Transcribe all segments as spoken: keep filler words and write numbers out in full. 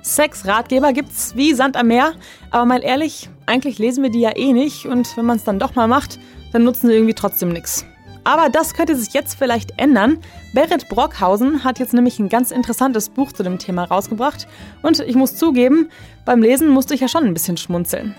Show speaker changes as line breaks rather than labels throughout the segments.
Sex-Ratgeber gibt's wie Sand am Meer, aber mal ehrlich, eigentlich lesen wir die ja eh nicht und wenn man es dann doch mal macht, dann nutzen sie irgendwie trotzdem nichts. Aber das könnte sich jetzt vielleicht ändern. Berit Brockhausen hat jetzt nämlich ein ganz interessantes Buch zu dem Thema rausgebracht und ich muss zugeben, beim Lesen musste ich ja schon ein bisschen schmunzeln.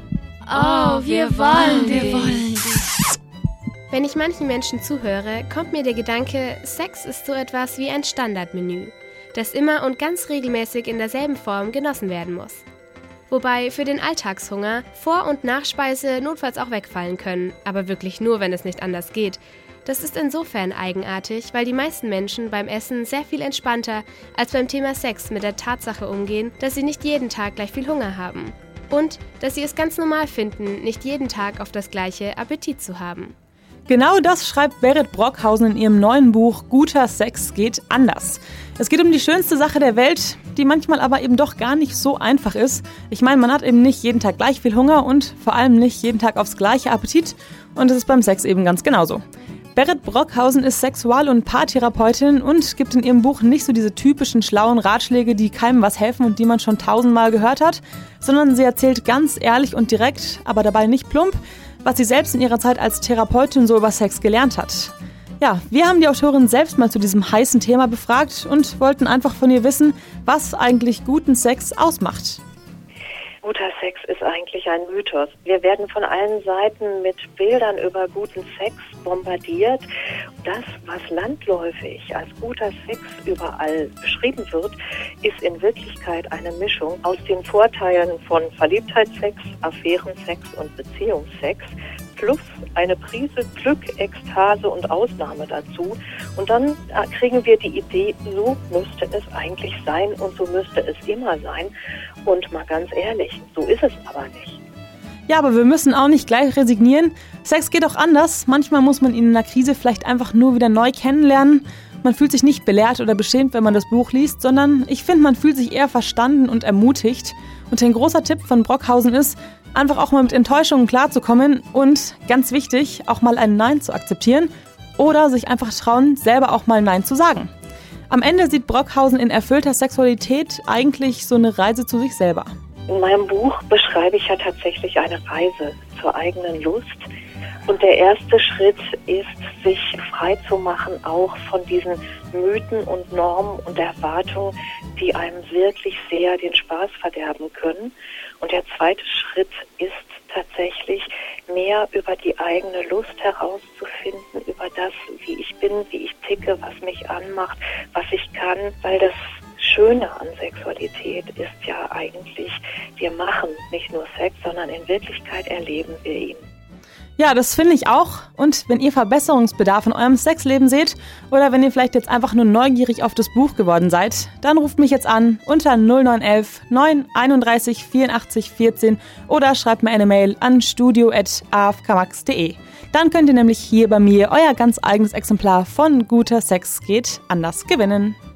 Oh, wir wollen
Wir
dich.
wollen dich.
Wenn ich manchen Menschen zuhöre, kommt mir der Gedanke, Sex ist so etwas wie ein Standardmenü, das immer und ganz regelmäßig in derselben Form genossen werden muss. Wobei für den Alltagshunger Vor- und Nachspeise notfalls auch wegfallen können, aber wirklich nur, wenn es nicht anders geht. Das ist insofern eigenartig, weil die meisten Menschen beim Essen sehr viel entspannter als beim Thema Sex mit der Tatsache umgehen, dass sie nicht jeden Tag gleich viel Hunger haben. Und dass sie es ganz normal finden, nicht jeden Tag auf das gleiche Appetit zu haben.
Genau das schreibt Berit Brockhausen in ihrem neuen Buch Guter Sex geht anders. Es geht um die schönste Sache der Welt, die manchmal aber eben doch gar nicht so einfach ist. Ich meine, man hat eben nicht jeden Tag gleich viel Hunger und vor allem nicht jeden Tag aufs gleiche Appetit. Und das ist beim Sex eben ganz genauso. Berit Brockhausen ist Sexual- und Paartherapeutin und gibt in ihrem Buch nicht so diese typischen schlauen Ratschläge, die keinem was helfen und die man schon tausendmal gehört hat, sondern sie erzählt ganz ehrlich und direkt, aber dabei nicht plump, was sie selbst in ihrer Zeit als Therapeutin so über Sex gelernt hat. Ja, wir haben die Autorin selbst mal zu diesem heißen Thema befragt und wollten einfach von ihr wissen, was eigentlich guten Sex ausmacht.
Guter Sex ist eigentlich ein Mythos. Wir werden von allen Seiten mit Bildern über guten Sex bombardiert. Das, was landläufig als guter Sex überall beschrieben wird, ist in Wirklichkeit eine Mischung aus den Vorteilen von Verliebtheitssex, Affärensex und Beziehungsex plus eine Prise Glück, Ekstase und Ausnahme dazu. Und dann kriegen wir die Idee, so müsste es eigentlich sein und so müsste es immer sein. Und mal ganz ehrlich, so ist es aber nicht.
Ja, aber wir müssen auch nicht gleich resignieren. Sex geht auch anders. Manchmal muss man ihn in einer Krise vielleicht einfach nur wieder neu kennenlernen. Man fühlt sich nicht belehrt oder beschämt, wenn man das Buch liest, sondern ich finde, man fühlt sich eher verstanden und ermutigt. Und ein großer Tipp von Brockhausen ist, einfach auch mal mit Enttäuschungen klarzukommen und, ganz wichtig, auch mal ein Nein zu akzeptieren oder sich einfach trauen, selber auch mal Nein zu sagen. Am Ende sieht Brockhausen in erfüllter Sexualität eigentlich so eine Reise zu sich selber.
In meinem Buch beschreibe ich ja tatsächlich eine Reise zur eigenen Lust. Und der erste Schritt ist, sich frei zu machen, auch von diesen Mythen und Normen und Erwartungen, die einem wirklich sehr den Spaß verderben können. Und der zweite Schritt ist tatsächlich, mehr über die eigene Lust herauszufinden, über das, wie ich bin, wie ich ticke, was mich anmacht, was ich kann, weil das Schöne an Sexualität ist ja eigentlich, wir machen nicht nur Sex, sondern in Wirklichkeit erleben wir ihn.
Ja, das finde ich auch. Und wenn ihr Verbesserungsbedarf in eurem Sexleben seht oder wenn ihr vielleicht jetzt einfach nur neugierig auf das Buch geworden seid, dann ruft mich jetzt an unter null neun eins neun einunddreißig vierundachtzig vierzehn oder schreibt mir eine Mail an studio at a f k max punkt d e. Dann könnt ihr nämlich hier bei mir euer ganz eigenes Exemplar von Guter Sex geht anders gewinnen.